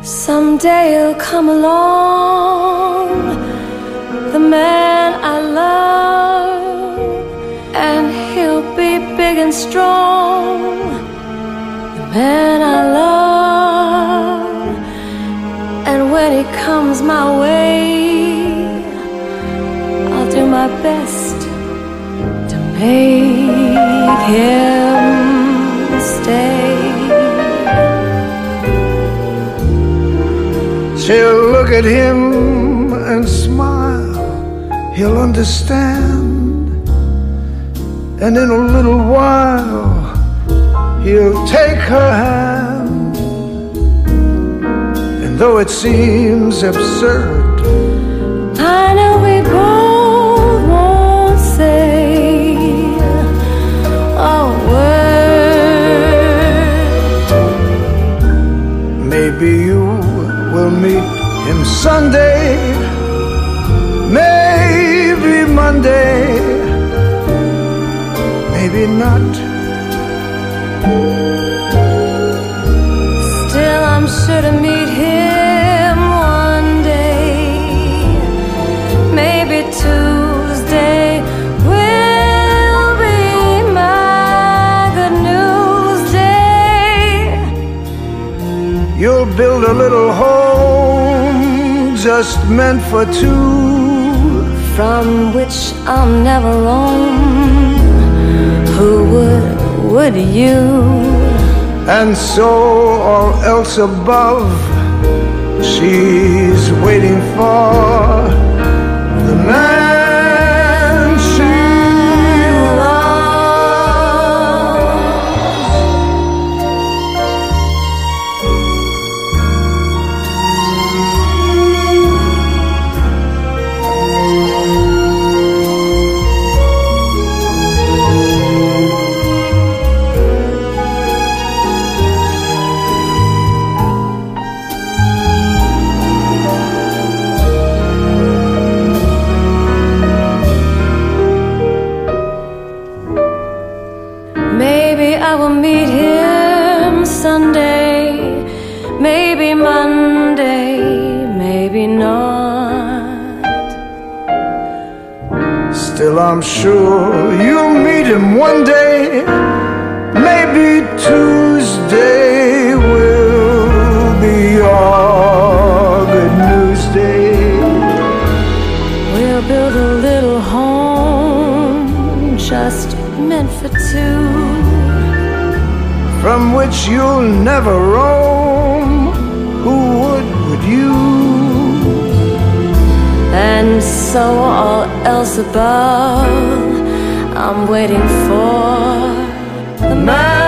Someday he'll come along, the man I love, and he'll be big and strong, the man I love. And when he comes my way, I'll do my best to make him stay. She'll look at him and smile, he'll understand, and in a little while he'll take her hand. And though it seems absurd, I know we both won't say a word. maybe you will meet him Sunday, maybe Monday, maybe not. Still, I'm sure to meet him one day. Maybe Tuesday will be my good news day. You'll build a little home just meant for two, from which I'll never roam. Who would you? and so all else above she's waiting for, the man she Maybe I will meet him Sunday, maybe Monday, maybe not. Still I'm sure you'll meet him one day, maybe Tuesday will be your good news day. We'll build a little home just meant for two, from which you'll never roam. Who would you? and so all else above I'm waiting for, the man